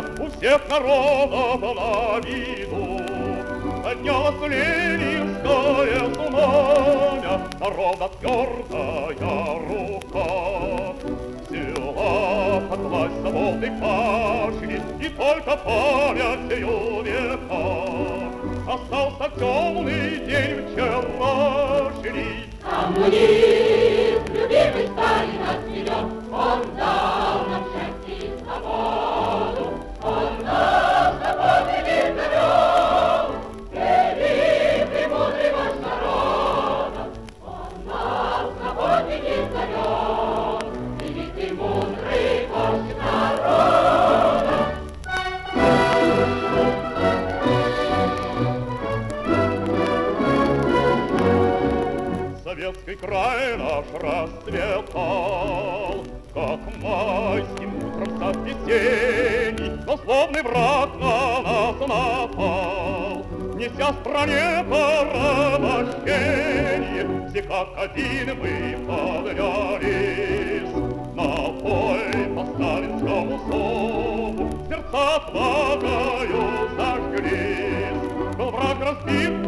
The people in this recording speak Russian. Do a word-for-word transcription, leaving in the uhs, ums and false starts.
у всех народов на виду. Поднялась ленинское знамя, народа твердая рука. Взяла под власть свободы пашни, и только память ее века. Остался темный день вчерашний. Коммунист, любимый Сталин отведет, он дал нам счастье и свободу, он нас на подвиги зовет, великий мудрый вождь народа, он нас на подвиги зовет, великий мудрый вождь народа. Советский край наш расцветал, как майским утром сад весенний, но злобный враг на нас напал, неся в стране порабощение. Все как один мы поднялись на бой по сталинскому слову, сердца отвагою зажглись. Был враг разбит